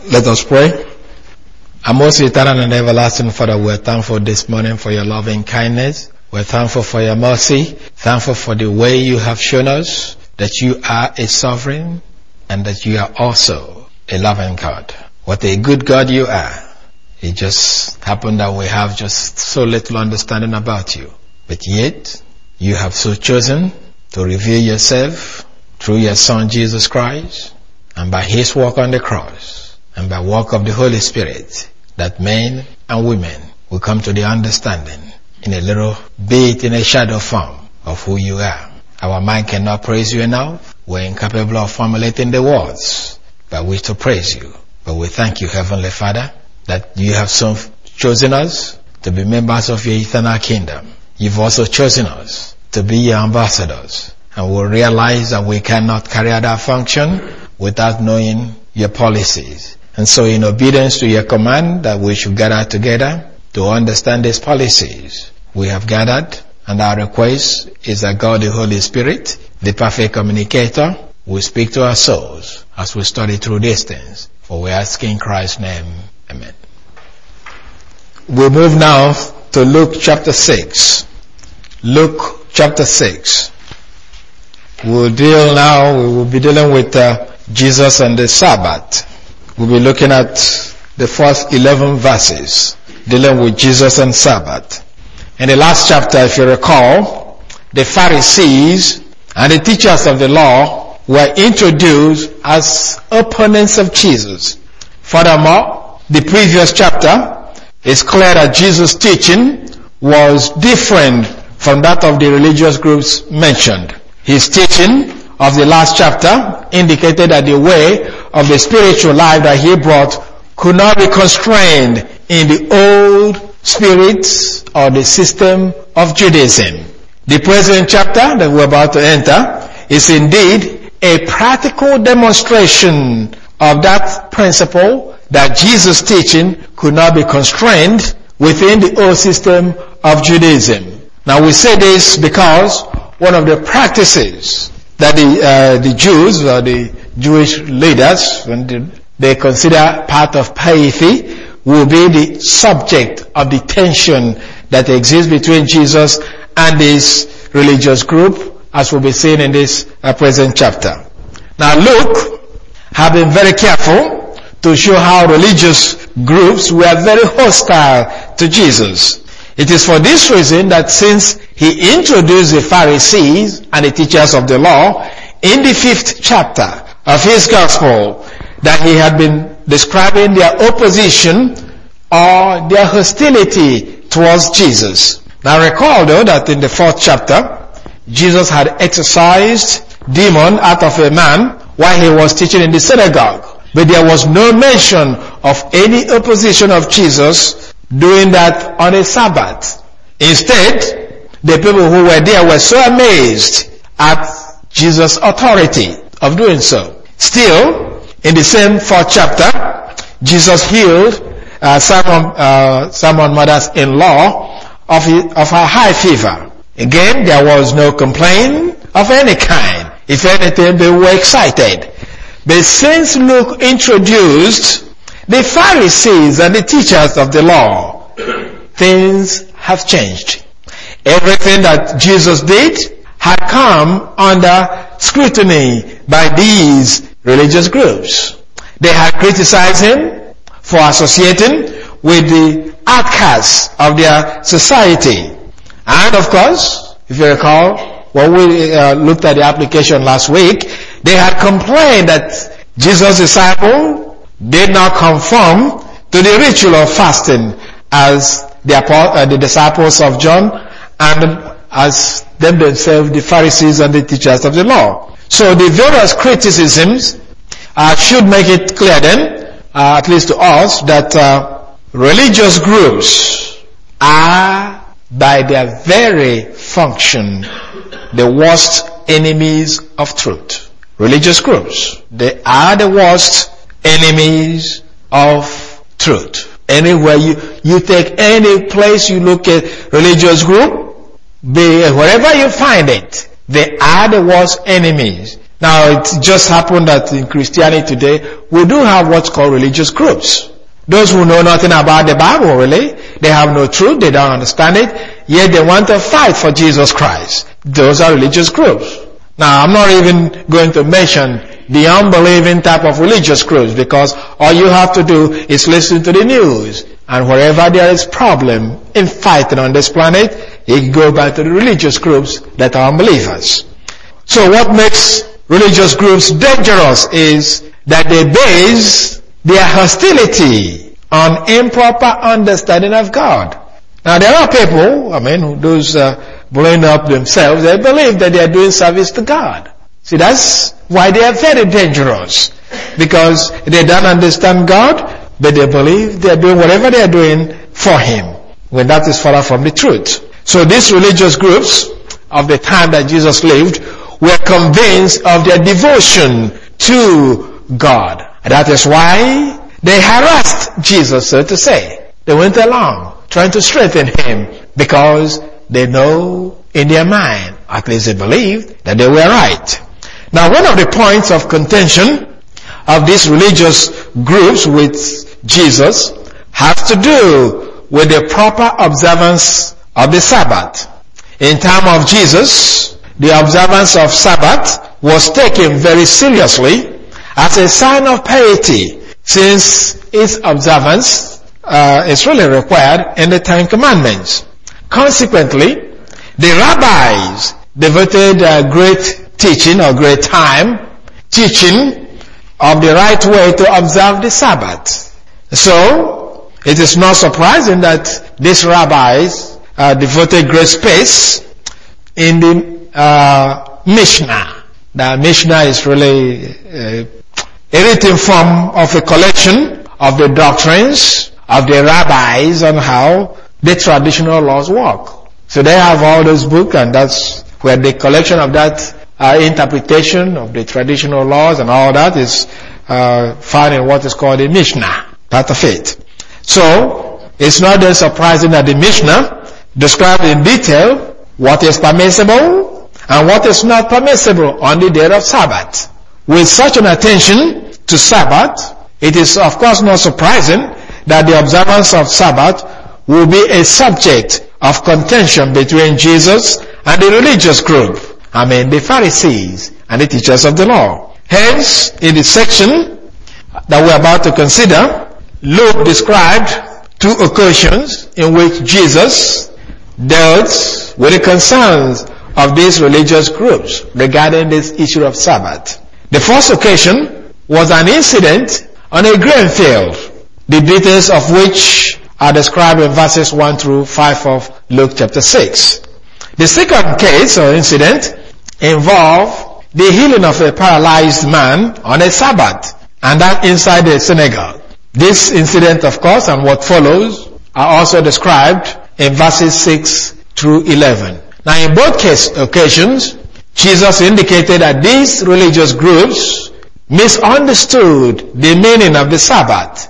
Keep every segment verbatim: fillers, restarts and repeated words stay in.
Let us pray. Our most eternal and everlasting Father, we're thankful this morning for your loving kindness. We're thankful for your mercy. Thankful for the way you have shown us that you are a sovereign and that you are also a loving God. What a good God you are. It just happened that we have just so little understanding about you. But yet, you have so chosen to reveal yourself through your Son Jesus Christ and by His work on the cross and by work of the Holy Spirit, that men and women will come to the understanding in a little bit, in a shadow form of who you are. Our mind cannot praise you enough. We're incapable of formulating the words by which to praise you. But we thank you, Heavenly Father, that you have so chosen us to be members of your eternal kingdom. You've also chosen us to be your ambassadors. And we'll realize that we cannot carry out our function without knowing your policies. And so in obedience to your command that we should gather together to understand these policies, we have gathered, and our request is that God the Holy Spirit, the perfect communicator, will speak to our souls as we study through these things. For we ask in Christ's name, amen. We move now to Luke chapter six. Luke chapter six. We'll deal now, we will be dealing with uh, Jesus and the Sabbath. We'll be looking at the first eleven verses, dealing with Jesus and Sabbath. In the last chapter, if you recall, the Pharisees and the teachers of the law were introduced as opponents of Jesus. Furthermore, the previous chapter is clear that Jesus' teaching was different from that of the religious groups mentioned. His teaching of the last chapter indicated that the way of the spiritual life that he brought could not be constrained in the old spirits or the system of Judaism. The present chapter that we're about to enter is indeed a practical demonstration of that principle that Jesus' teaching could not be constrained within the old system of Judaism. Now we say this because one of the practices that the uh, the Jews or the Jewish leaders, when they consider part of piety, will be the subject of the tension that exists between Jesus and this religious group, as we'll be seeing in this uh, present chapter. Now Luke have been very careful to show how religious groups were very hostile to Jesus. It is for this reason that since he introduced the Pharisees and the teachers of the law in the fifth chapter of his gospel, that he had been describing their opposition or their hostility towards Jesus. Now recall though that in the fourth chapter, Jesus had exorcised demon out of a man while he was teaching in the synagogue. But there was no mention of any opposition of Jesus doing that on a Sabbath. Instead, the people who were there were so amazed at Jesus' authority of doing so. Still, in the same fourth chapter, Jesus healed uh, Simon, uh, Simon mother-in-law of, of her high fever. Again, there was no complaint of any kind. If anything, they were excited. But since Luke introduced the Pharisees and the teachers of the law, things have changed. Everything that Jesus did had come under scrutiny by these religious groups. They had criticized him for associating with the outcasts of their society. And of course, if you recall, when we uh, looked at the application last week, they had complained that Jesus' disciples did not conform to the ritual of fasting as the, uh, the disciples of John and as them themselves, the Pharisees and the teachers of the law. So the various criticisms uh, should make it clear then, uh, at least to us, that uh, religious groups are by their very function the worst enemies of truth. Religious groups, they are the worst enemies of truth. Anywhere you, you take any place you look at religious group, be, wherever you find it, they are the worst enemies Now, it just happened that in Christianity today, we do have what's called religious groups. Those who know nothing about the Bible, really, they have no truth, they don't understand it, yet they want to fight for Jesus Christ. Those are religious groups. Now, I'm not even going to mention the unbelieving type of religious groups, because all you have to do is listen to the news. And wherever there is problem in fighting on this planet, you can go back to the religious groups that are unbelievers. So what makes religious groups dangerous is that they base their hostility on improper understanding of God. Now there are people, I mean, those uh, blowing up themselves, they believe that they are doing service to God. See, that's why they are very dangerous. Because they don't understand God, but they believe they are doing whatever they are doing for Him, when that is far from the truth. So these religious groups of the time that Jesus lived were convinced of their devotion to God. And that is why they harassed Jesus, so to say. They went along trying to strengthen Him because they know in their mind, at least they believed, that they were right. Now, one of the points of contention of these religious groups with Jesus has to do with the proper observance of the Sabbath. In time of Jesus, the observance of Sabbath was taken very seriously as a sign of piety, since its observance uh, is really required in the Ten Commandments. Consequently, the rabbis devoted uh, great teaching or great time teaching of the right way to observe the Sabbath. So, it is not surprising that these rabbis uh, devoted great space in the uh, Mishnah. The Mishnah is really uh, a written form of a collection of the doctrines of the rabbis on how the traditional laws work. So they have all those books, and that's where the collection of that uh, interpretation of the traditional laws and all that is uh, found in what is called the Mishnah, part of it. So, it's not then surprising that the Mishnah describes in detail what is permissible and what is not permissible on the day of Sabbath. With such an attention to Sabbath, it is of course not surprising that the observance of Sabbath will be a subject of contention between Jesus and the religious group. I mean the Pharisees and the teachers of the law. Hence, in the section that we're about to consider, Luke described two occasions in which Jesus dealt with the concerns of these religious groups regarding this issue of Sabbath. The first occasion was an incident on a grain field, the details of which are described in verses one through five of Luke chapter six. The second case or incident involved the healing of a paralyzed man on a Sabbath, and that inside the synagogue. This incident, of course, and what follows are also described in verses six through eleven. Now, in both case occasions, Jesus indicated that these religious groups misunderstood the meaning of the Sabbath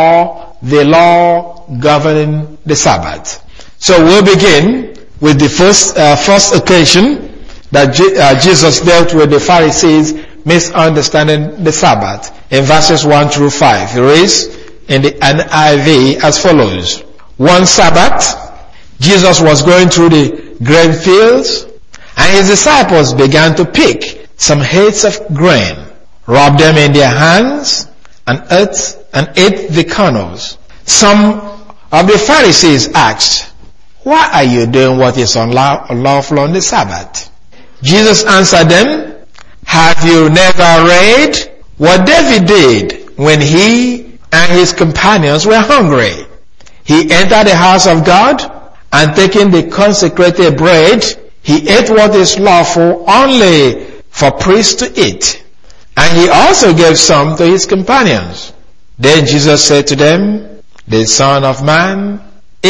or the law governing the Sabbath. So we'll begin with the first uh, first occasion that J- uh, Jesus dealt with the Pharisees misunderstanding the Sabbath in verses one through five. He reads in the N I V as follows. One Sabbath, Jesus was going through the grain fields, and his disciples began to pick some heads of grain, rub them in their hands, and ate, and ate the kernels. Some of the Pharisees asked, "Why are you doing what is unlawful on the Sabbath?" Jesus answered them, "Have you never read what David did when he and his companions were hungry? He entered the house of God, and taking the consecrated bread, he ate what is lawful only for priests to eat. And he also gave some to his companions. Then Jesus said to them, the Son of Man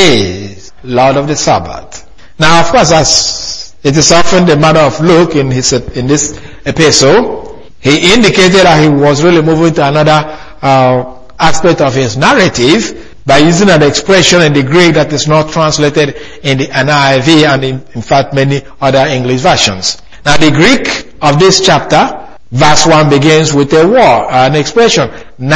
is Lord of the Sabbath." Now, of course, as it is often the manner of Luke in his in this epistle, he indicated that he was really moving to another uh, aspect of his narrative by using an expression in the Greek that is not translated in the N I V and in, in fact many other English versions. Now, the Greek of this chapter Verse one begins with a word, an expression.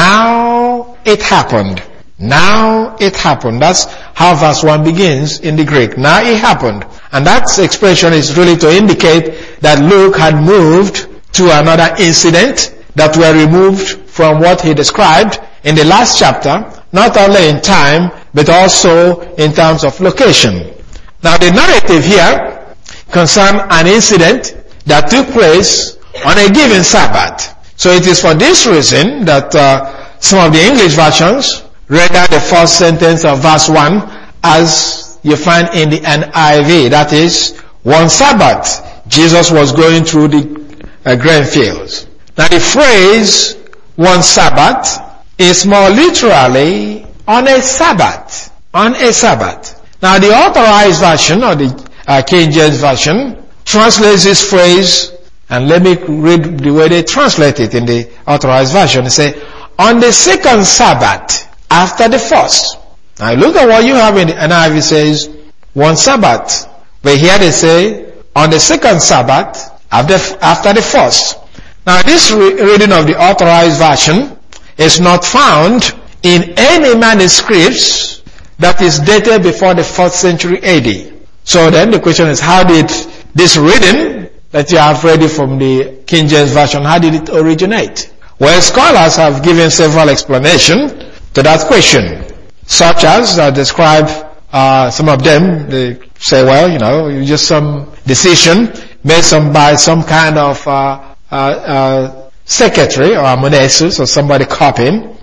Now it happened. Now it happened. That's how verse one begins in the Greek. Now it happened. And that expression is really to indicate that Luke had moved to another incident that were removed from what he described in the last chapter, not only in time, but also in terms of location. Now the narrative here concerns an incident that took place on a given Sabbath. So it is for this reason that uh, some of the English versions render the first sentence of verse one as you find in the N I V. That is, one Sabbath, Jesus was going through the uh, grain fields. Now the phrase, one Sabbath, is more literally on a Sabbath. On a Sabbath. Now the Authorized Version, or the uh, King James Version, translates this phrase, and let me read the way they translate it in the Authorized Version. They say, on the second Sabbath, after the first. Now look at what you have in the N I V. Says, one Sabbath. But here they say, on the second Sabbath, after, after the first. Now this re- reading of the Authorized Version is not found in any manuscripts that is dated before the fourth century A D. So then the question is, how did this reading that you have read from the King James Version, how did it originate? Well, scholars have given several explanations to that question, such as uh, describe uh, some of them. They say, well, you know, just some decision made some by some kind of uh, uh, uh, secretary or amanuensis or somebody copying.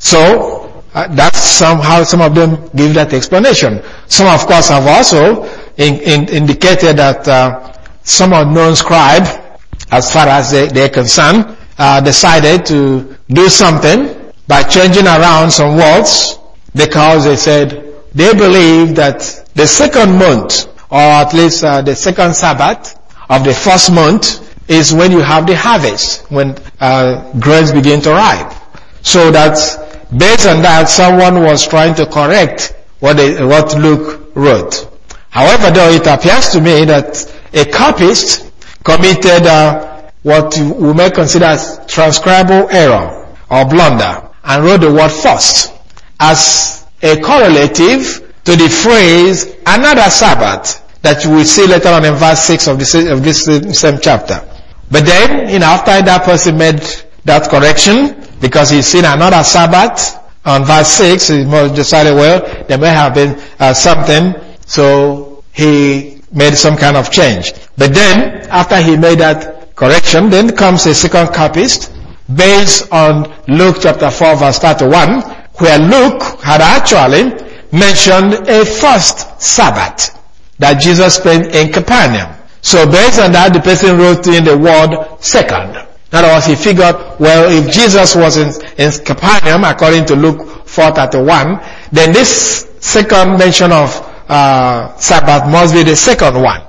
So uh, that's somehow some of them give that explanation. Some, of course, have also in, in, indicated that uh, some unknown scribe, as far as they, they're concerned, uh, decided to do something by changing around some words, because they said they believe that the second month, or at least uh, the second Sabbath of the first month, is when you have the harvest, when uh, grains begin to ripe. So that based on that, someone was trying to correct what they, what Luke wrote. However, though, it appears to me that a copyist committed uh, what we may consider as transcribal error or blunder, and wrote the word first as a correlative to the phrase another Sabbath that you will see later on in verse six of this, of this same chapter. But then, you know, after that person made that correction, because he's seen another Sabbath on verse six, he decided, well, there may have been uh, something, so he made some kind of change. But then, after he made that correction, then comes a second copyist, based on Luke chapter four verse thirty-one, where Luke had actually mentioned a first Sabbath that Jesus spent in Capernaum. So based on that, the person wrote in the word second. In other words, he figured, well, if Jesus was in, in Capernaum, according to Luke four thirty-one, then this second mention of uh, Sabbath must be the second one.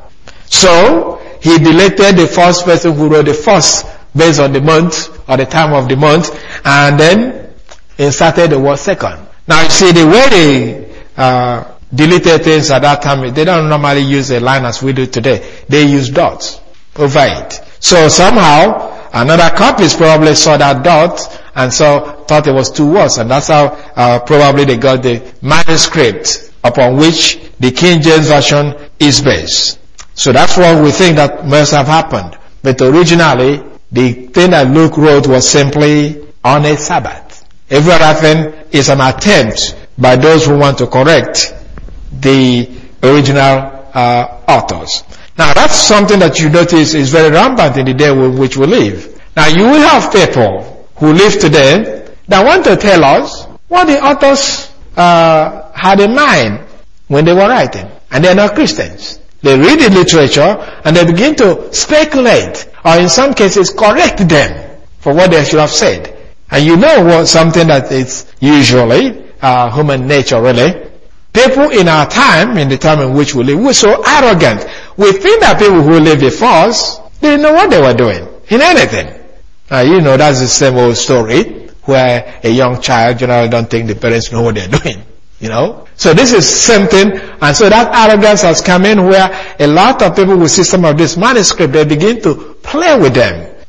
So he deleted the first person who wrote the first based on the month or the time of the month, and then inserted the word second. Now you see, the way they uh, deleted things at that time, they don't normally use a line as we do today. They use dots over it. So somehow another copyist probably saw that dot and so thought it was two words, and that's how uh, probably they got the manuscript upon which the King James Version is based. So that's what we think that must have happened. But originally, the thing that Luke wrote was simply on a Sabbath. Every other thing is an attempt by those who want to correct the original uh, authors. Now that's something that you notice is very rampant in the day in which we live. Now you will have people who live today that want to tell us what the authors uh, had in mind when they were writing, and they're not Christians. They read the literature and they begin to speculate, or in some cases correct them for what they should have said. And you know what, something that is usually uh, human nature, really. People in our time, in the time in which we live, we're so arrogant. We think that people who lived before us, they didn't know what they were doing in anything. Now, you know, that's the same old story where a young child generally don't think the parents know what they're doing. You know? So this is something, and so that arrogance has come in where a lot of people will see some of this manuscript, they begin to play with them.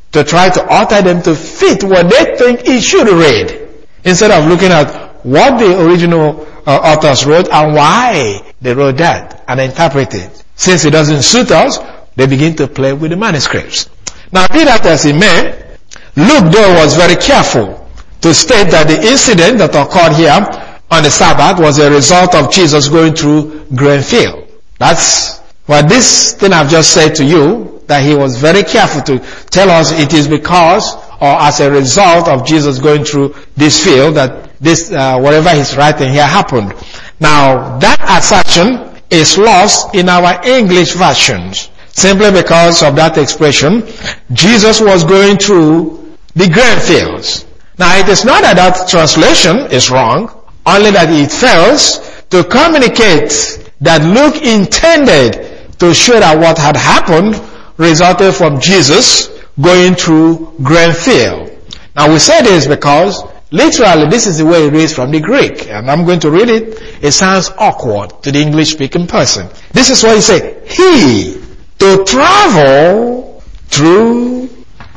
to try to alter them to fit what they think it should read, instead of looking at what the original uh, authors wrote and why they wrote that and interpret it. Since it doesn't suit us, they begin to play with the manuscripts. Now, be that as it may, Luke, though, was very careful to state that the incident that occurred here on the Sabbath was a result of Jesus going through grain field. That's what this thing I've just said to you, that he was very careful to tell us it is because or as a result of Jesus going through this field that this, uh, whatever he's writing here happened. Now, that assertion is lost in our English versions, simply because of that expression, Jesus was going through the grain fields. Now, it is not that that translation is wrong, only that it fails to communicate that Luke intended to show that what had happened resulted from Jesus going through grain field. Now, we say this because literally this is the way it reads from the Greek, and I'm going to read it. It sounds awkward to the English-speaking person. This is what he said: he to travel through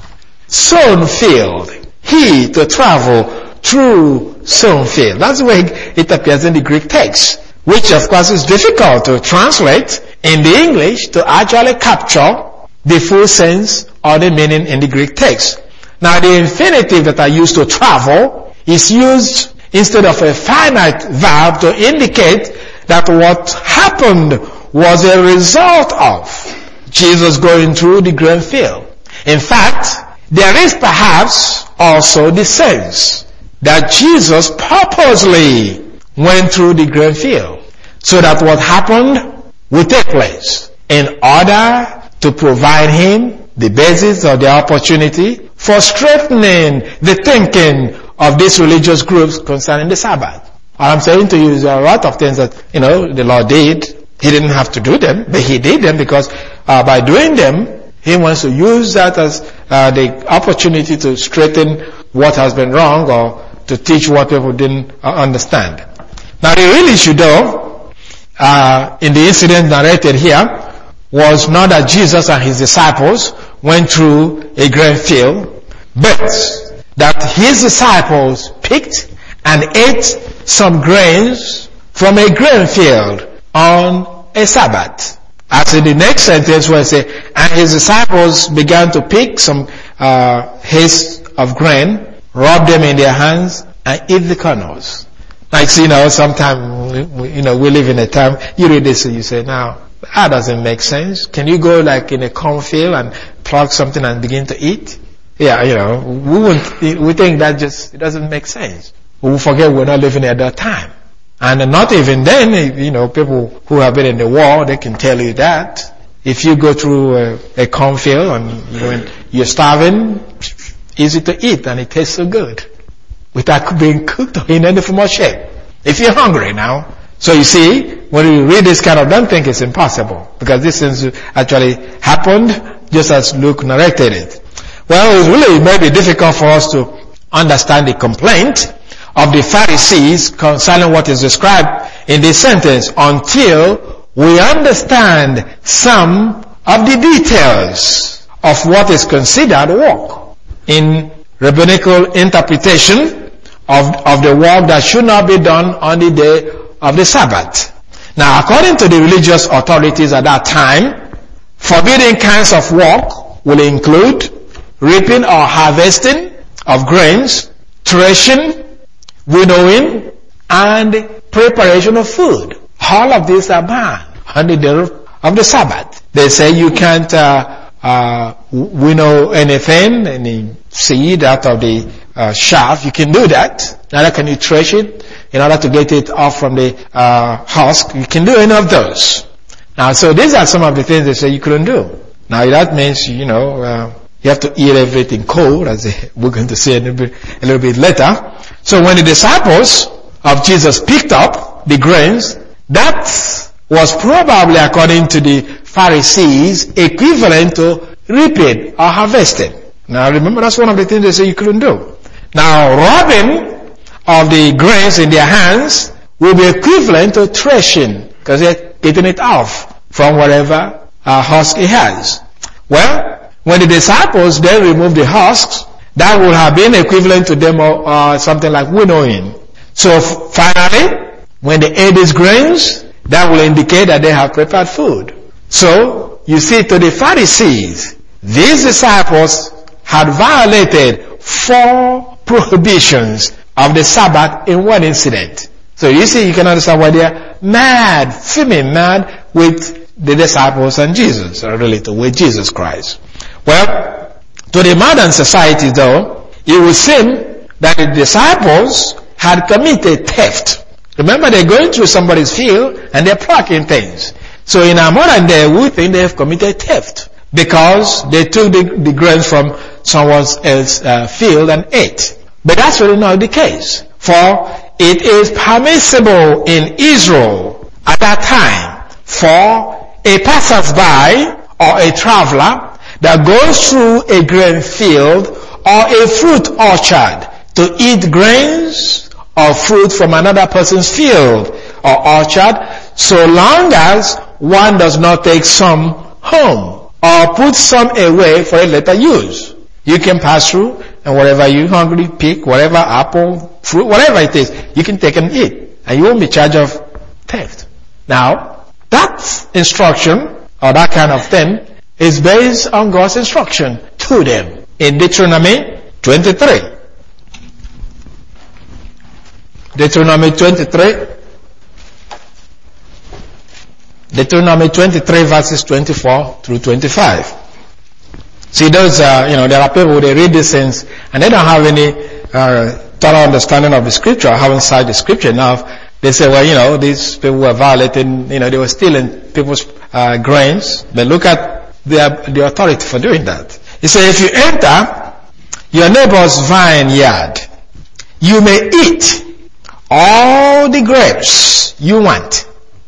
sown field. He to travel through sown field. That's the way it appears in the Greek text, which of course is difficult to translate in the English to actually capture the full sense or the meaning in the Greek text. Now, the infinitive that I use to travel is used instead of a finite verb to indicate that what happened was a result of Jesus going through the grain field. In fact, there is perhaps also the sense that Jesus purposely went through the grain field so that what happened will take place in order to provide him the basis or the opportunity for strengthening the thinking of these religious groups concerning the Sabbath. All I'm saying to you is there are a lot of things that, you know, the Lord did. He didn't have to do them, but he did them because uh, by doing them, he wants to use that as uh, the opportunity to straighten what has been wrong or to teach what people didn't uh, understand. Now, the real issue, though, uh, in the incident narrated here, was not that Jesus and his disciples went through a grain field, but that his disciples picked and ate some grains from a grain field on a Sabbath. As in the next sentence where it says, and his disciples began to pick some uh, heads of grain, rub them in their hands, and eat the kernels. Like, you know, sometimes, you know, we live in a time, you read this and you say, now, that doesn't make sense. Can you go like in a cornfield and pluck something and begin to eat? Yeah, you know, we wouldn't, we think that just, it doesn't make sense. We forget we're not living at that time. And not even then, you know, people who have been in the war, they can tell you that. If you go through a, a cornfield and you know, you're starving, easy to eat and it tastes so good without being cooked or in any form or shape. If you're hungry now. So you see, when you read this kind of, don't think it's impossible, because this things actually happened just as Luke narrated it. Well, it really may be difficult for us to understand the complaint of the Pharisees concerning what is described in this sentence until we understand some of the details of what is considered work in rabbinical interpretation of, of the work that should not be done on the day of the Sabbath. Now, according to the religious authorities at that time, forbidden kinds of work will include reaping or harvesting of grains, threshing, winnowing, and preparation of food. All of these are banned on the day of the Sabbath. They say you can't uh, uh, winnow anything, any seed out of the uh, chaff. You can do that. Neither can you thresh it in order to get it off from the uh, husk. You can do any of those. Now, so these are some of the things they say you couldn't do. Now, that means, you know, uh, you have to eat everything cold, as we're going to see a little bit, a little bit later. So when the disciples of Jesus picked up the grains, that was probably, according to the Pharisees, equivalent to reaping or harvesting. Now remember, that's one of the things they say you couldn't do. Now, rubbing of the grains in their hands will be equivalent to threshing, because they're getting it off from whatever uh, husk it has. Well, when the disciples then removed the husks, that would have been equivalent to them uh, something like winnowing. So f- finally, when they ate these grains, that will indicate that they have prepared food. So, you see, to the Pharisees, these disciples had violated four prohibitions of the Sabbath in one incident. So you see, you can understand why they are mad, fuming mad with the disciples and Jesus, or related with Jesus Christ. Well, to the modern society though, it would seem that the disciples had committed theft. Remember, they're going through somebody's field and they're plucking things. So in our modern day, we think they have committed theft because they took the, the grains from someone else's uh, field and ate. But that's really not the case. For it is permissible in Israel at that time for a passersby or a traveler that goes through a grain field or a fruit orchard to eat grains or fruit from another person's field or orchard, so long as one does not take some home or put some away for a later use. You can pass through, and whatever you hungry, pick whatever apple, fruit, whatever it is, you can take and eat, and you won't be charged of theft. Now, that instruction or that kind of thing is based on God's instruction to them in Deuteronomy twenty-three. Deuteronomy twenty-three. Deuteronomy twenty-three verses twenty-four through twenty-five. See, those, uh, you know, there are people, they read these things and they don't have any uh, thorough understanding of the scripture, haven't cited the scripture enough. They say, well, you know, these people were violating, you know, they were stealing people's uh, grains. But look at the, the authority for doing that. He said, if you enter your neighbor's vineyard, you may eat all the grapes you want,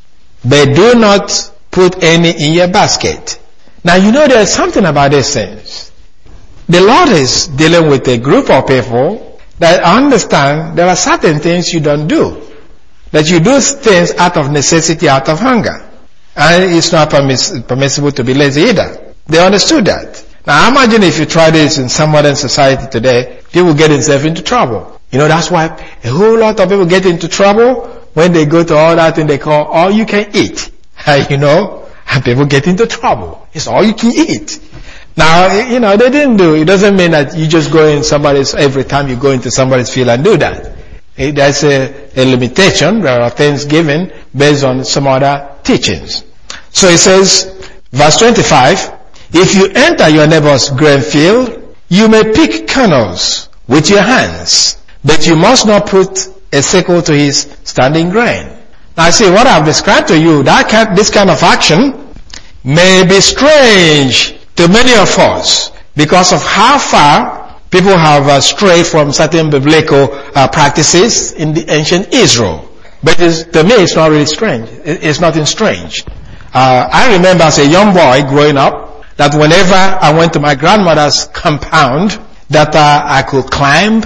but do not put any in your basket. Now, you know, there's something about these things. The Lord is dealing with a group of people that understand there are certain things you don't do. That you do things out of necessity, out of hunger. And it's not permiss- permissible to be lazy either. They understood that. Now, imagine if you try this in some modern society today, people get themselves into trouble. You know, that's why a whole lot of people get into trouble when they go to all that thing they call all you can eat. You know? And people get into trouble. It's all you can eat. Now, you know, they didn't do, it doesn't mean that you just go in somebody's, every time you go into somebody's field and do that. There's a, a limitation. There are things given based on some other teachings. So it says, verse twenty-five, if you enter your neighbor's grain field, you may pick kernels with your hands, but you must not put a sickle to his standing grain. Now see, what I've described to you, that kind, this kind of action may be strange to many of us because of how far people have uh, strayed from certain biblical uh, practices in the ancient Israel. But it's, to me, it's not really strange. It, it's nothing strange. Uh, I remember as a young boy growing up that whenever I went to my grandmother's compound, that uh, I could climb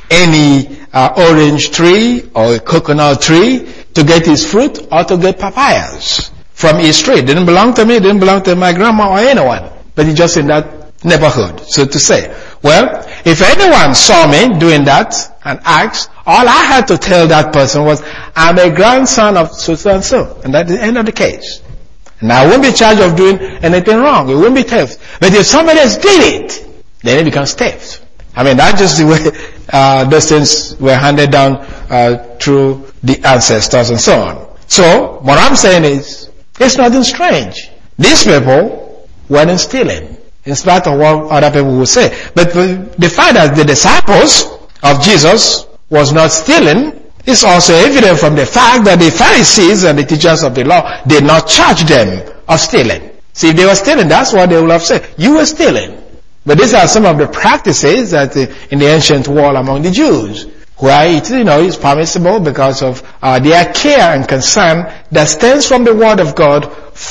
any uh, orange tree or a coconut tree to get his fruit or to get papayas from his tree. It didn't belong to me, it didn't belong to my grandma or anyone, but it's just in that neighborhood, so to say. Well, if anyone saw me doing that and asked, all I had to tell that person was, I'm a grandson of so and so, and that's the end of the case. And I won't be charged of doing anything wrong. It won't be theft. But if somebody else did it, then it becomes theft. I mean, that's just the way uh, those things were handed down uh, through the ancestors and so on. So, what I'm saying is, it's nothing strange. These people weren't stealing, in spite of what other people will say. But the fact that the disciples of Jesus was not stealing is also evident from the fact that the Pharisees and the teachers of the law did not charge them of stealing. See, if they were stealing, that's what they would have said. You were stealing. But these are some of the practices that uh, in the ancient world among the Jews, where it, you know, is permissible because of uh, their care and concern that stems from the Word of God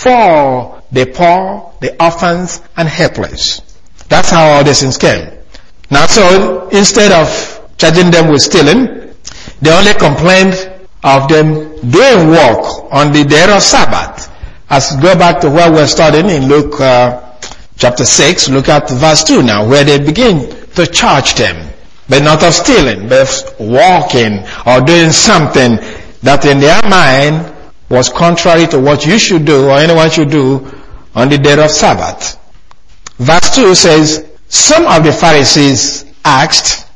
for the poor, the orphans, and helpless. That's how all these things came. Now, so instead of charging them with stealing, they only complained of them doing work on the day of Sabbath. As go back to where we're studying in Luke uh, chapter six, look at verse two now, where they begin to charge them, but not of stealing, but of walking or doing something that in their mind was contrary to what you should do or anyone should do on the day of Sabbath. Verse two says, some of the Pharisees asked,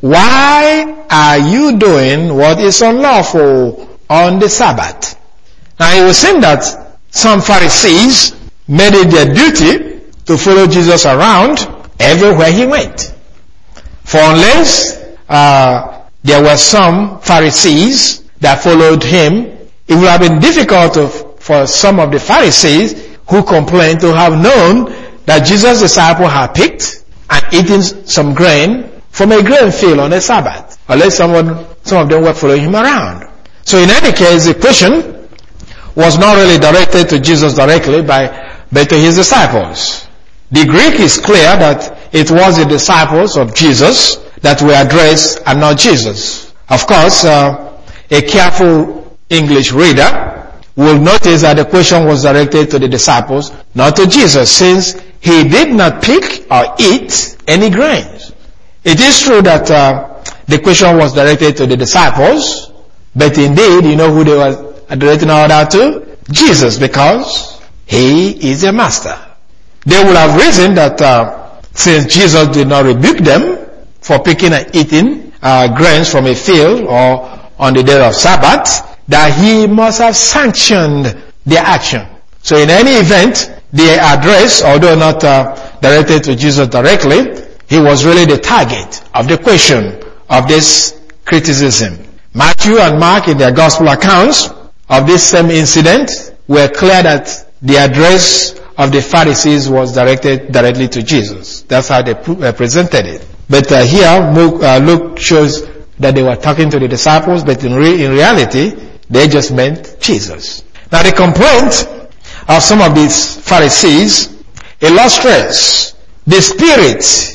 why are you doing what is unlawful on the Sabbath? Now it was seen that some Pharisees made it their duty to follow Jesus around everywhere he went. For unless uh, there were some Pharisees that followed him, it would have been difficult to, for some of the Pharisees who complained to have known that Jesus' disciples had picked and eaten some grain from a grain field on the Sabbath, unless someone, some of them were following him around. So in any case, the question was not really directed to Jesus directly, by, but to his disciples. The Greek is clear that it was the disciples of Jesus that were addressed and not Jesus. Of course, uh, a careful English reader will notice that the question was directed to the disciples, not to Jesus, since he did not pick or eat any grains. It is true that uh, the question was directed to the disciples, but indeed, you know who they were directing all that to? Jesus, because he is their master. They would have reasoned that uh, since Jesus did not rebuke them for picking and eating uh, grains from a field or on the day of Sabbath, that he must have sanctioned their action. So in any event, the address, although not uh, directed to Jesus directly, he was really the target of the question of this criticism. Matthew and Mark, in their gospel accounts of this same incident, were clear that the address of the Pharisees was directed directly to Jesus. That's how they presented it. But uh, here, Luke, uh, Luke shows that they were talking to the disciples, but in, re- in reality, they just meant Jesus. Now the complaint of some of these Pharisees illustrates the spirit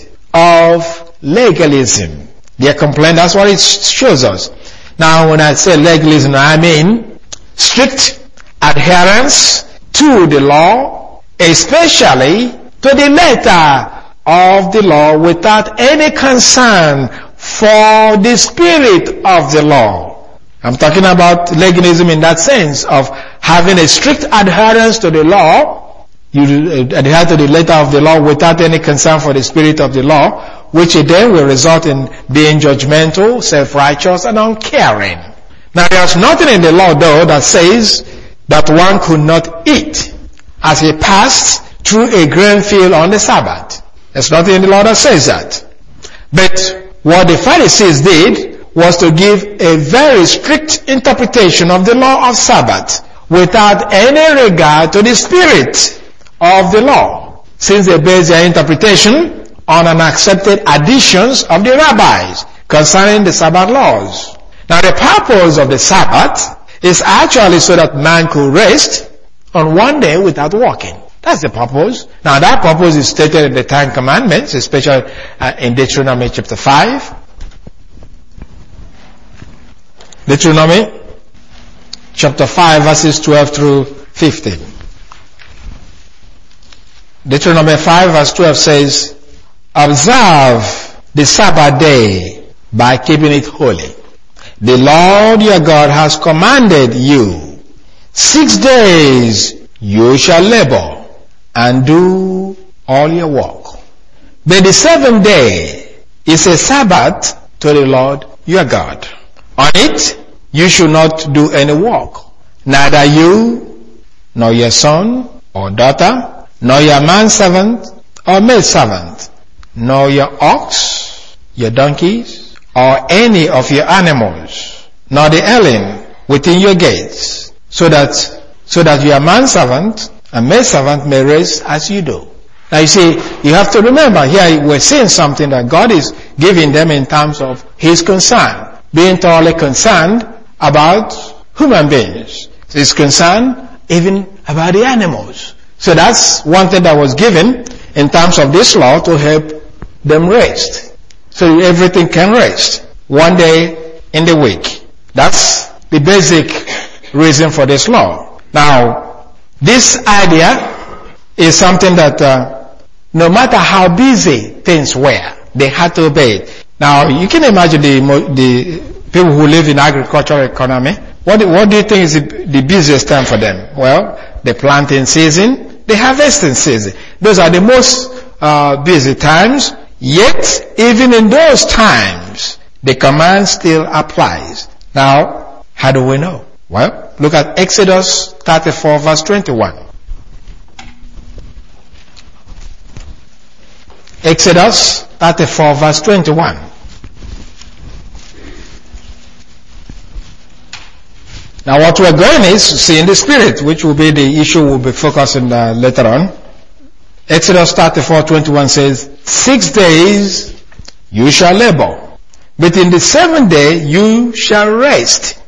of legalism. Their complaint, that's what it shows us. Now when I say legalism, I mean strict adherence to the law, especially to the letter of the law, without any concern for the spirit of the law. I'm talking about legalism in that sense of having a strict adherence to the law. You adhere to the letter of the law without any concern for the spirit of the law, which then will result in being judgmental, self-righteous, and uncaring. Now there's nothing in the law though that says that one could not eat as he passed through a grain field on the Sabbath. There's nothing in the law that says that. But what the Pharisees did was to give a very strict interpretation of the law of Sabbath without any regard to the spirit of the law, since they based their interpretation on unaccepted additions of the rabbis concerning the Sabbath laws. Now the purpose of the Sabbath is actually so that man could rest on one day without working. That's the purpose. Now that purpose is stated in the Ten Commandments, especially uh, in Deuteronomy chapter five. Deuteronomy chapter five verses twelve through fifteen. Deuteronomy five verse twelve says, observe the Sabbath day by keeping it holy. The Lord your God has commanded you. Six days you shall labor and do all your work. But the seventh day is a Sabbath to the Lord your God. On it you should not do any work, neither you, nor your son or daughter, nor your manservant or maidservant, nor your ox, your donkeys, or any of your animals, nor the alien within your gates, so that so that your manservant and maidservant may rest as you do. Now you see, you have to remember here we're saying something that God is giving them in terms of His concern, being thoroughly concerned about human beings. He's concerned even about the animals. So that's one thing that was given in terms of this law to help them rest. So everything can rest one day in the week. That's the basic reason for this law. Now, this idea is something that uh, no matter how busy things were, they had to obey it. Now, you can imagine the, the people who live in agricultural economy. What, what do you think is the, the busiest time for them? Well, the planting season, the harvesting season. Those are the most uh, busy times. Yet, even in those times, the command still applies. Now, how do we know? Well, look at Exodus thirty-four verse twenty-one. Exodus thirty-four verse twenty-one. Now what we're going is seeing the Spirit, which will be the issue we'll be focusing uh, later on. Exodus thirty-four twenty-one says, Six days you shall labor, but in the seventh day you shall rest,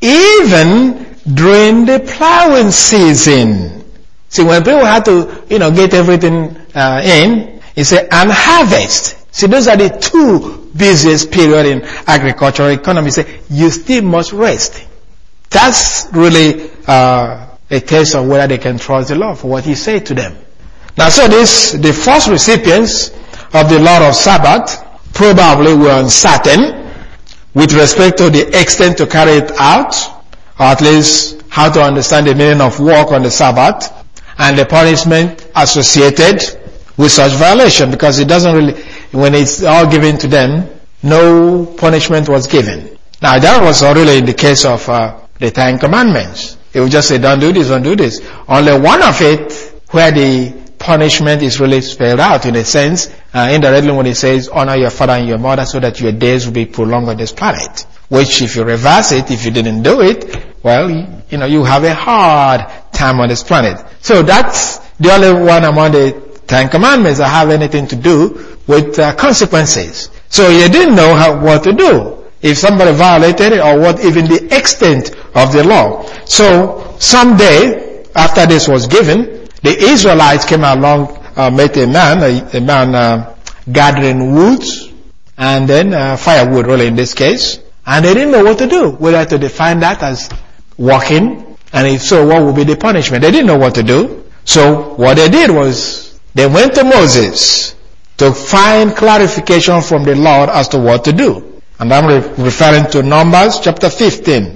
even during the plowing season. See, when people had to, you know, get everything uh, in, he said, and harvest. See, those are the two busiest periods in agricultural economy. He said, you still must rest. That's really uh, a test of whether they can trust the Lord for what He said to them. Now, so this, the first recipients of the law of Sabbath probably were uncertain with respect to the extent to carry it out, or at least how to understand the meaning of work on the Sabbath, and the punishment associated with such violation, because it doesn't really, when it's all given to them, no punishment was given. Now, that was really in the case of uh, the Ten Commandments. It would just say, don't do this, don't do this. Only one of it where the punishment is really spelled out in a sense, uh, indirectly when it says, honor your father and your mother so that your days will be prolonged on this planet. Which if you reverse it, if you didn't do it, well, you know, you have a hard time on this planet. So that's the only one among the Ten Commandments that have anything to do with uh, consequences. So you didn't know how, what to do if somebody violated it, or what even the extent of the law. So someday after this was given, the Israelites came along, uh, met a man, a, a man uh, gathering woods, and then uh, firewood really in this case, and they didn't know what to do, whether to define that as walking, and if so, what would be the punishment? They didn't know what to do. So what they did was, they went to Moses to find clarification from the Lord as to what to do. And I'm re- referring to Numbers chapter fifteen.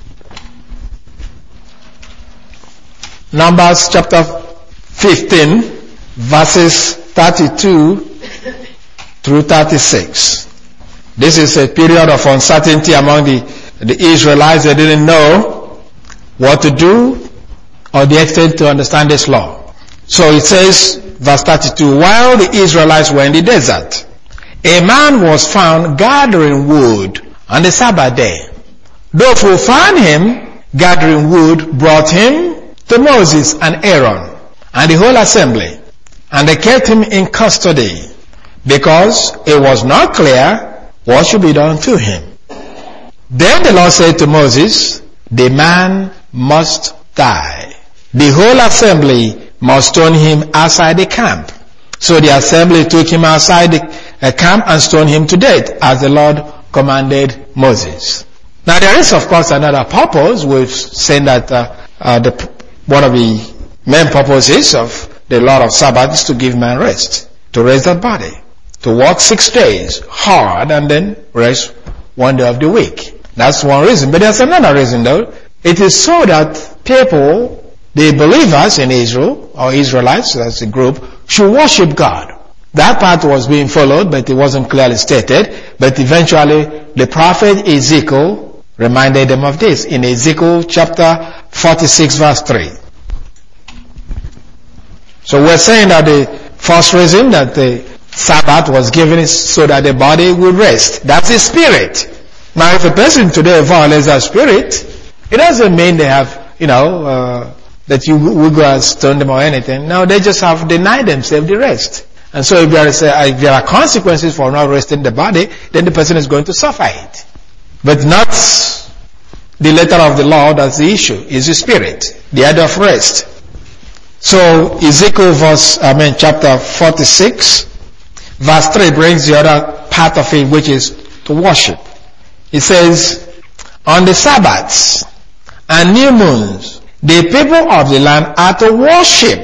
Numbers chapter fifteen, verses thirty-two through thirty-six. This is a period of uncertainty among the, the Israelites. They didn't know what to do or the extent to understand this law. So it says, verse thirty-two, while the Israelites were in the desert, a man was found gathering wood on the Sabbath day. Those who found him gathering wood brought him to Moses and Aaron and the whole assembly, and they kept him in custody because it was not clear what should be done to him. Then the Lord said to Moses, the man must die. The whole assembly must stone him outside the camp. So the assembly took him outside the uh, camp and stoned him to death, as the Lord commanded Moses. Now there is of course another purpose. We've seen that uh, uh, the, one of the main purposes of the law of Sabbath is to give man rest, to rest that body, to work six days hard and then rest one day of the week. That's one reason. But there's another reason though. It is so that people, the believers in Israel, or Israelites as a group, should worship God. That part was being followed, but it wasn't clearly stated. But eventually, the prophet Ezekiel reminded them of this in Ezekiel chapter forty-six verse three. So we're saying that the first reason that the Sabbath was given is so that the body will rest. That's the spirit. Now if a person today violates that spirit, it doesn't mean they have, you know, uh, that you will go and stone them or anything. No, they just have denied themselves the rest. And so if there, is a, if there are consequences for not resting the body, then the person is going to suffer it. But not the letter of the law, that's the issue, is the spirit, the idea of rest. So Ezekiel verse, I mean chapter forty-six, verse three brings the other part of it, which is to worship. It says, on the Sabbaths and new moons, the people of the land are to worship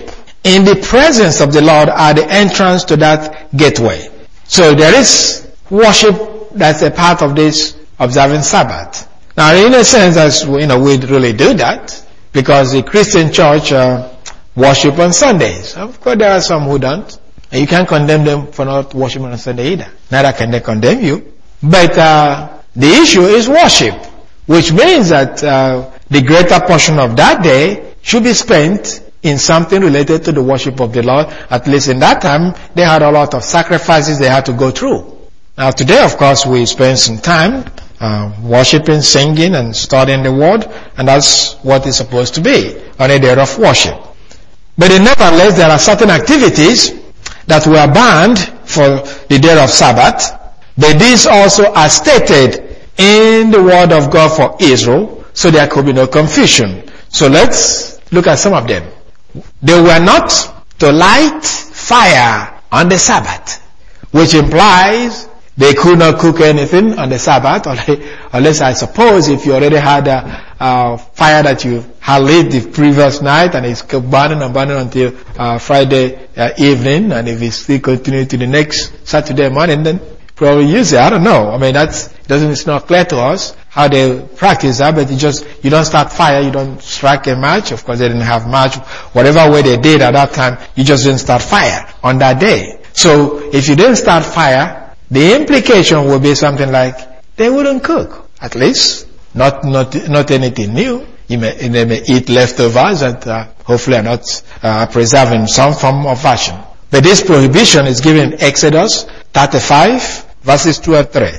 in the presence of the Lord at the entrance to that gateway. So there is worship that's a part of this observing Sabbath. Now, in a sense, as you know, we really do that because the Christian church uh, worship on Sundays. Of course, there are some who don't. And you can't condemn them for not worshiping on Sunday either. Neither can they condemn you. But uh, the issue is worship, which means that uh, the greater portion of that day should be spent in something related to the worship of the Lord. At least in that time, they had a lot of sacrifices they had to go through. Now today, of course, we spend some time uh, worshiping, singing, and studying the Word, and that's what it's supposed to be on a day of worship. But nevertheless, there are certain activities that were banned for the day of Sabbath, but these also are stated in the Word of God for Israel, so there could be no confusion. So let's look at some of them. They were not to light fire on the Sabbath, which implies they could not cook anything on the Sabbath, unless I suppose if you already had a, a fire that you had lit the previous night and it's burning and burning until uh, Friday uh, evening, and if it still continues to the next Saturday morning, then probably use it. I don't know. I mean, that's doesn't it's not clear to us how they practice that, but you just you don't start fire, you don't strike a match. Of course, they didn't have match. Whatever way they did at that time, you just didn't start fire on that day. So if you didn't start fire, the implication would be something like they wouldn't cook, at least not not not anything new. You may, they may eat leftovers that uh, hopefully are not uh, preserved in some form or fashion. But this prohibition is given in Exodus thirty-five, verses two and three.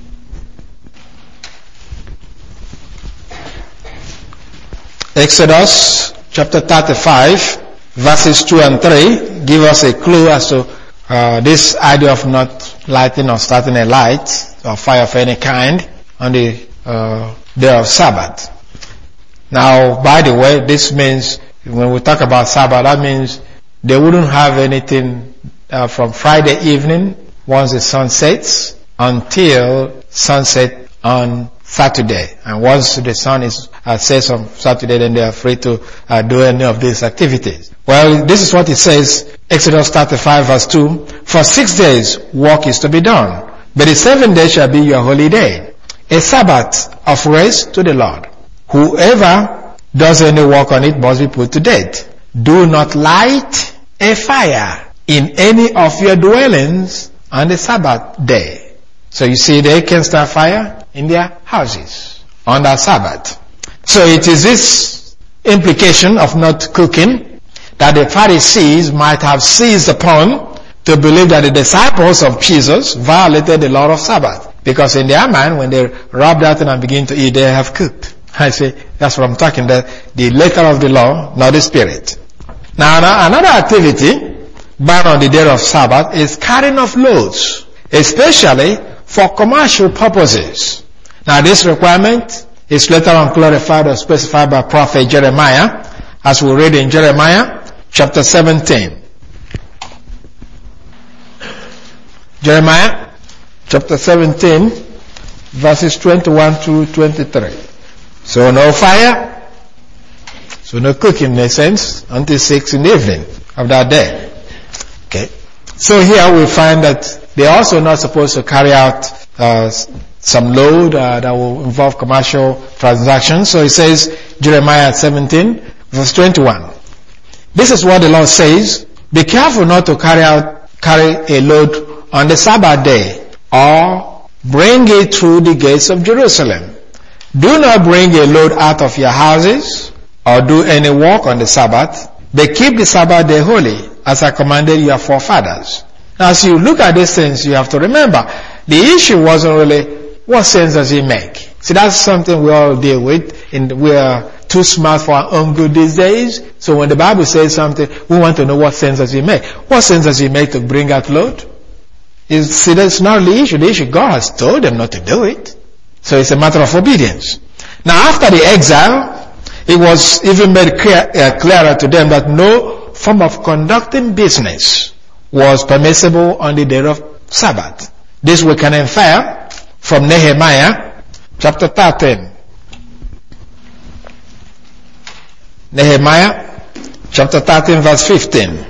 Exodus chapter thirty-five, verses two and three give us a clue as to uh, this idea of not lighting or starting a light or fire of any kind on the uh, day of Sabbath. Now, by the way, this means when we talk about Sabbath, that means they wouldn't have anything uh, from Friday evening once the sun sets until sunset on Saturday. And once the sun is uh, sets on Saturday, then they are free to uh, do any of these activities. Well, this is what it says, Exodus thirty-five verse two. For six days work is to be done, but the seventh day shall be your holy day, a Sabbath of rest to the Lord. Whoever does any work on it must be put to death. Do not light a fire in any of your dwellings on the Sabbath day. So you see, they can start fire in their houses on that Sabbath. So it is this implication of not cooking that the Pharisees might have seized upon to believe that the disciples of Jesus violated the law of Sabbath. Because in their mind, when they rub that and begin to eat, they have cooked. I say, that's what I'm talking about, the letter of the law, not the spirit. Now, another activity banned on the day of Sabbath is carrying of loads, especially for commercial purposes. Now, this requirement is later on clarified or specified by Prophet Jeremiah, as we read in Jeremiah chapter seventeen. Jeremiah chapter seventeen, verses twenty-one to twenty-three. So no fire, so no cooking in a sense until six in the evening of that day. Okay. So here we find that they are also not supposed to carry out uh, some load uh, that will involve commercial transactions. So it says, Jeremiah seventeen, verse twenty-one. This is what the Lord says, be careful not to carry out, carry a load on the Sabbath day, or bring it through the gates of Jerusalem. Do not bring a load out of your houses, or do any work on the Sabbath, but keep the Sabbath day holy, as I commanded your forefathers. Now, as you look at these things, you have to remember, the issue wasn't really, what sense does it make? See, that's something we all deal with, and we are too smart for our own good these days. So when the Bible says something, we want to know what sense does it make. What sense does it make to bring out load? You see, that's not the issue. The issue, God has told them not to do it. So it's a matter of obedience. Now, after the exile, it was even made clear, uh, clearer to them that no form of conducting business was permissible on the day of Sabbath. This we can infer from Nehemiah chapter thirteen. Nehemiah chapter thirteen, verse fifteen.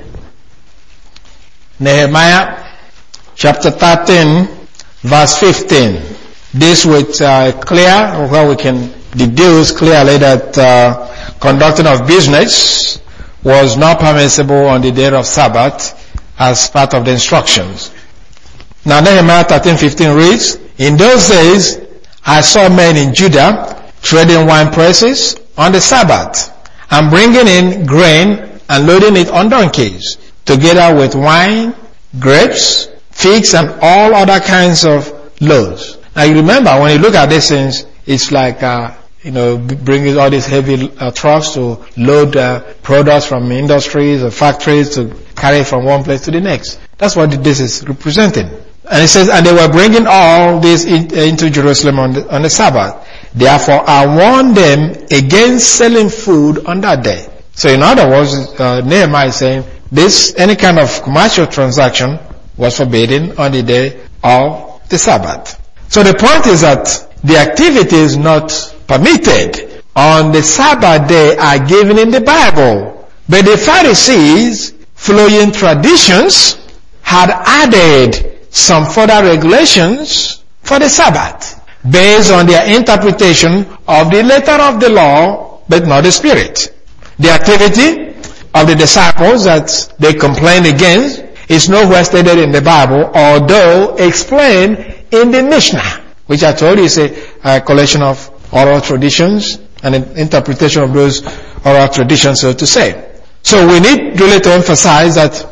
Nehemiah chapter thirteen, verse fifteen. This with uh, clear, where we can deduce clearly that uh, conducting of business was not permissible on the day of Sabbath as part of the instructions. Now Nehemiah thirteen fifteen reads, "In those days I saw men in Judah trading wine presses on the Sabbath and bringing in grain and loading it on donkeys, together with wine, grapes, figs, and all other kinds of loads." Now you remember, when you look at these things, it's like, uh, you know, bringing all these heavy uh, trucks to load uh, products from industries or factories to carry from one place to the next. That's what this is representing. And it says, "And they were bringing all this in, uh, into Jerusalem on the, on the Sabbath. Therefore I warned them against selling food on that day." So in other words, uh, Nehemiah is saying, this, any kind of commercial transaction was forbidden on the day of the Sabbath. So the point is that the activities not permitted on the Sabbath day are given in the Bible. But the Pharisees, following traditions, had added some further regulations for the Sabbath based on their interpretation of the letter of the law, but not the spirit. The activity of the disciples that they complained against is nowhere stated in the Bible, although explained in the Mishnah, which I told you is a, a collection of oral traditions and an interpretation of those oral traditions, so to say. So we need really to emphasize that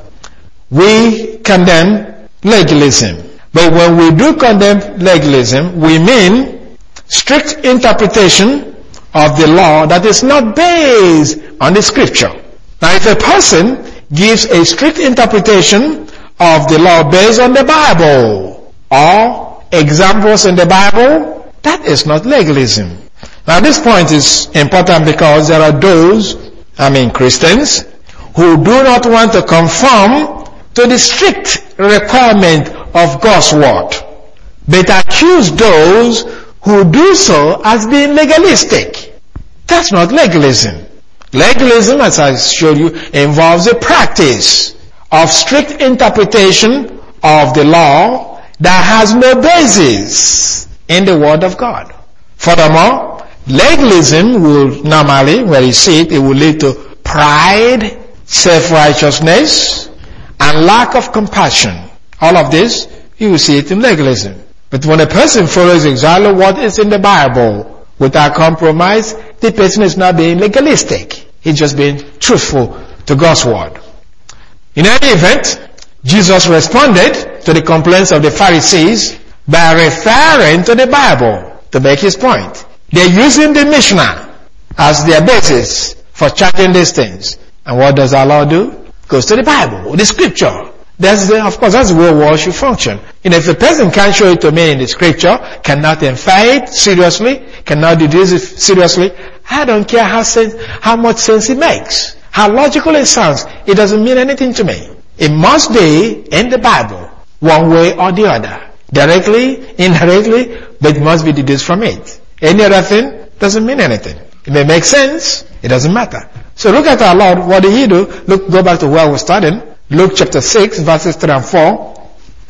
we condemn legalism. But when we do condemn legalism, we mean strict interpretation of the law that is not based on the scripture. Now if a person gives a strict interpretation of the law based on the Bible or examples in the Bible, that is not legalism. Now this point is important because there are those, I mean Christians, who do not want to conform to the strict requirement of God's word, but accuse those who do so as being legalistic. That's not legalism. Legalism, as I showed you, involves a practice of strict interpretation of the law that has no basis in the Word of God. Furthermore, legalism will normally, where you see it, it will lead to pride, self-righteousness, and lack of compassion. All of this, you will see it in legalism. But when a person follows exactly what is in the Bible without compromise, the person is not being legalistic. He's just being truthful to God's Word. In any event, Jesus responded to the complaints of the Pharisees by referring to the Bible to make his point. They're using the Mishnah as their basis for charging these things. And what does our Lord do? Goes to the Bible, the scripture. That's the, of course, that's the way war should function. And if a person can't show it to me in the scripture, cannot infer it seriously, cannot deduce it seriously, I don't care how sense, how much sense it makes, how logical it sounds. It doesn't mean anything to me. It must be in the Bible, one way or the other. Directly, indirectly, but it must be deduced from it. Any other thing doesn't mean anything. It may make sense, it doesn't matter. So look at our Lord, what did he do? Look, go back to where we're starting. Luke chapter six, verses three and four.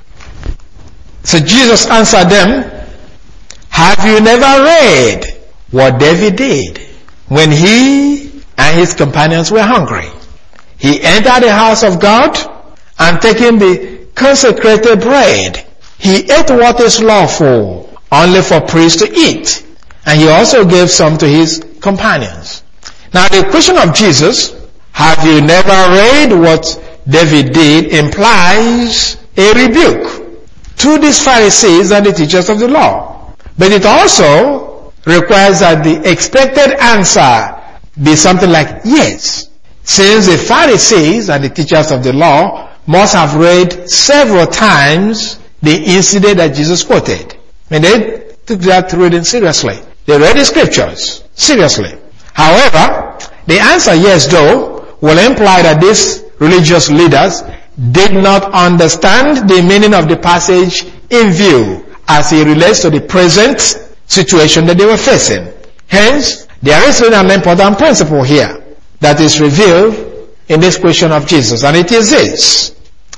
So Jesus answered them, "Have you never read what David did when he and his companions were hungry? He entered the house of God and taking the consecrated bread, he ate what is lawful only for priests to eat, and he also gave some to his companions." Now the question of Jesus, have you never read what David did, implies a rebuke to these Pharisees and the teachers of the law. But it also requires that the expected answer be something like yes, since the Pharisees and the teachers of the law must have read several times the incident that Jesus quoted. And they took that reading seriously. They read the scriptures seriously. However, the answer yes though will imply that these religious leaders did not understand the meaning of the passage in view as it relates to the present situation that they were facing. Hence, there is an important principle here that is revealed in this question of Jesus, and it is this.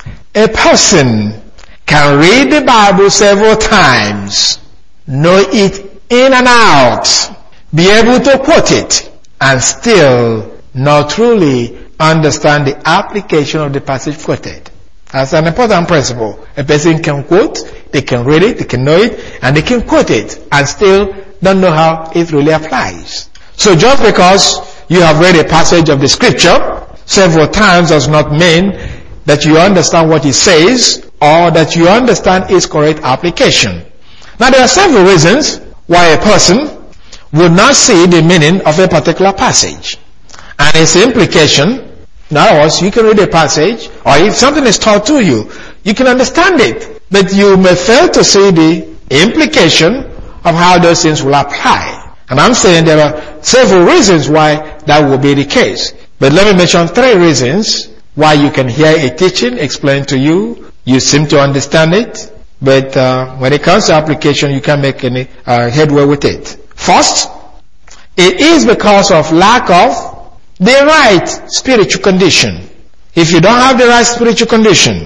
A person can read the Bible several times, know it in and out, be able to quote it, and still not truly understand the application of the passage quoted. That's an important principle. A person can quote, they can read it, they can know it, and they can quote it, and still don't know how it really applies. So just because you have read a passage of the scripture several times does not mean that you understand what it says, or that you understand its correct application. Now there are several reasons why a person would not see the meaning of a particular passage and its implication. In other words, you can read a passage, or if something is taught to you, you can understand it, but you may fail to see the implication of how those things will apply. And I'm saying there are several reasons why that will be the case. But let me mention three reasons why you can hear a teaching explained to you, you seem to understand it, but uh, when it comes to application, you can't make any uh, headway with it. First, it is because of lack of the right spiritual condition. If you don't have the right spiritual condition,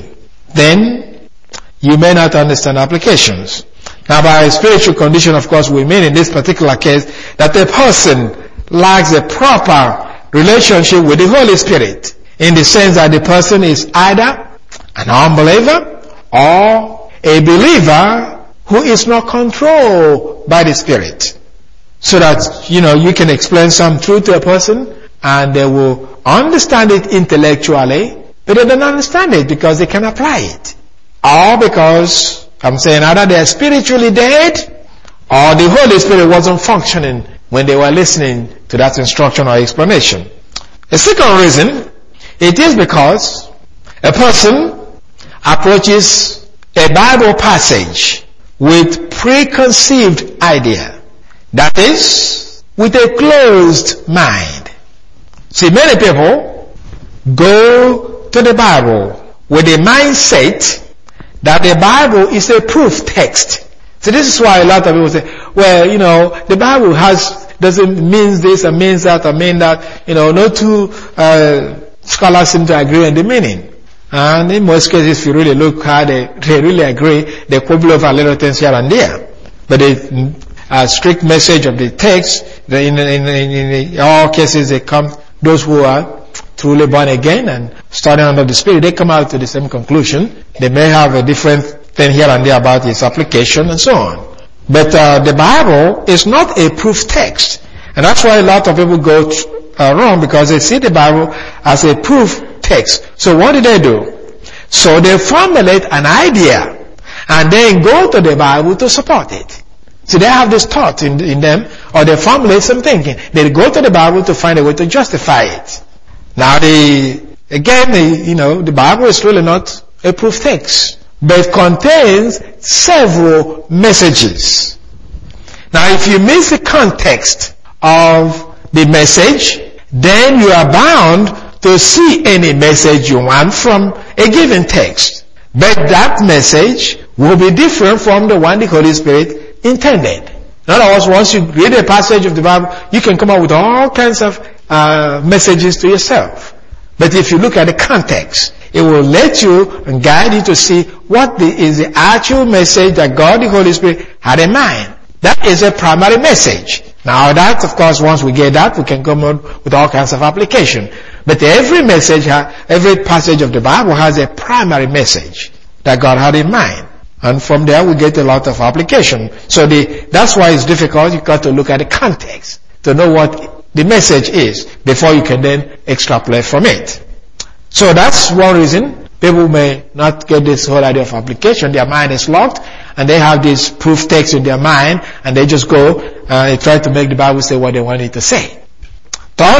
then you may not understand applications. Now by spiritual condition, of course, we mean in this particular case that a person lacks a proper relationship with the Holy Spirit, in the sense that the person is either an unbeliever or a believer who is not controlled by the Spirit. So that, you know, you can explain some truth to a person and they will understand it intellectually, but they don't understand it because they can apply it. Or because, I'm saying, either they are spiritually dead or the Holy Spirit wasn't functioning when they were listening to that instruction or explanation. The second reason, it is because a person approaches a Bible passage with preconceived idea. That is, with a closed mind. See, many people go to the Bible with a mindset that the Bible is a proof text. So this is why a lot of people say, well, you know, the Bible has, doesn't mean this and means that and mean that, you know, no two uh, scholars seem to agree on the meaning. And in most cases, if you really look hard, they, they really agree. They quibble over little things here and there. But the uh, strict message of the text, the, in, in, in, in all cases, they come, those who are truly born again and studying under the Spirit, they come out to the same conclusion. They may have a different thing here and there about its application and so on. But uh, the Bible is not a proof text. And that's why a lot of people go uh, wrong, because they see the Bible as a proof text. So what do they do? So they formulate an idea and then go to the Bible to support it. So they have this thought in, in them, or they formulate some thinking. They go to the Bible to find a way to justify it. Now the, again, the, you know, the Bible is really not a proof text, but contains several messages. Now if you miss the context of the message, then you are bound to see any message you want from a given text. But that message will be different from the one the Holy Spirit intended. In other words, once you read a passage of the Bible, you can come up with all kinds of uh, messages to yourself. But if you look at the context, it will let you and guide you to see what the, is the actual message that God, the Holy Spirit, had in mind. That is a primary message. Now that, of course, once we get that, we can come on with all kinds of application. But every message, every passage of the Bible has a primary message that God had in mind. And from there we get a lot of application. So the, that's why it's difficult. You've got to look at the context to know what the message is before you can then extrapolate from it. So that's one reason people may not get this whole idea of application. Their mind is locked and they have this proof text in their mind and they just go and they try to make the Bible say what they want it to say. Third,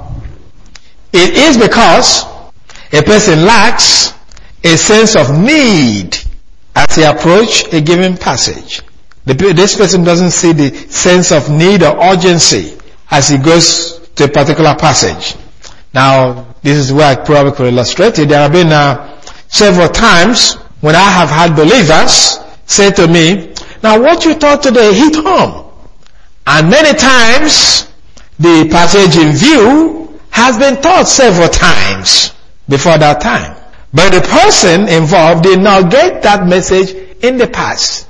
it is because a person lacks a sense of need as he approaches a given passage. The, this person doesn't see the sense of need or urgency as he goes to a particular passage. Now, this is where I probably could illustrate it. There have been uh, several times when I have had believers say to me, now what you taught today hit home. And many times, the passage in view has been taught several times before that time. But the person involved did not get that message in the past.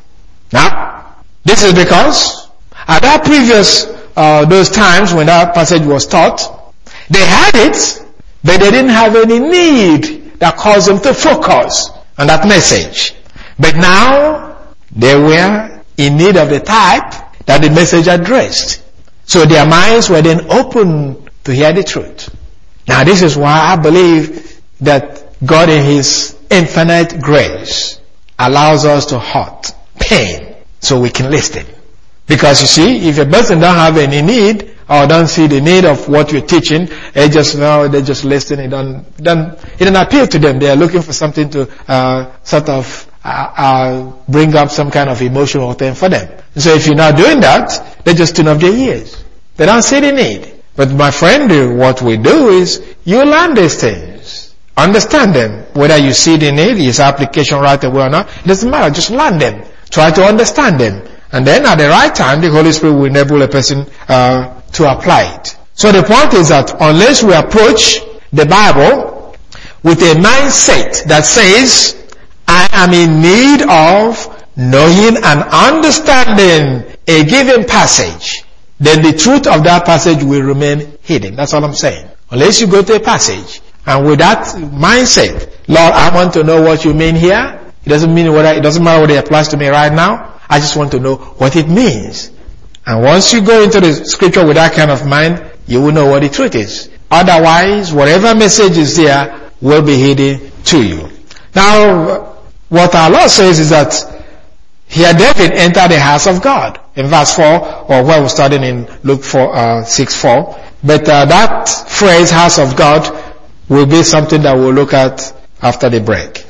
Now, this is because at that previous, uh, those times when that passage was taught, they had it, but they didn't have any need that caused them to focus on that message. But now, they were in need of the type that the message addressed. So their minds were then open to hear the truth. Now this is why I believe that God in His infinite grace allows us to hurt pain so we can listen. Because you see, if a person don't have any need or don't see the need of what you're teaching, they just know, they just listen, it don't, don't, it don't appeal to them. They are looking for something to, uh, sort of, uh, uh, bring up some kind of emotional thing for them. So if you're not doing that, they just turn off their ears. They don't see the need. But my friend, what we do is, you learn these things. Understand them. Whether you see the need, is application right away or not, it doesn't matter. Just learn them. Try to understand them. And then at the right time, the Holy Spirit will enable a person uh, to apply it. So the point is that unless we approach the Bible with a mindset that says, I am in need of knowing and understanding a given passage, then the truth of that passage will remain hidden. That's all I'm saying. Unless you go to a passage and with that mindset, Lord, I want to know what you mean here. It doesn't mean whether, it doesn't matter whether it applies to me right now. I just want to know what it means. And once you go into the scripture with that kind of mind, you will know what the truth is. Otherwise, whatever message is there will be hidden to you. Now, what our Lord says is that here David entered the house of God in verse four, or where we're studying in Luke four, uh, six four. But uh, that phrase, house of God, will be something that we'll look at after the break.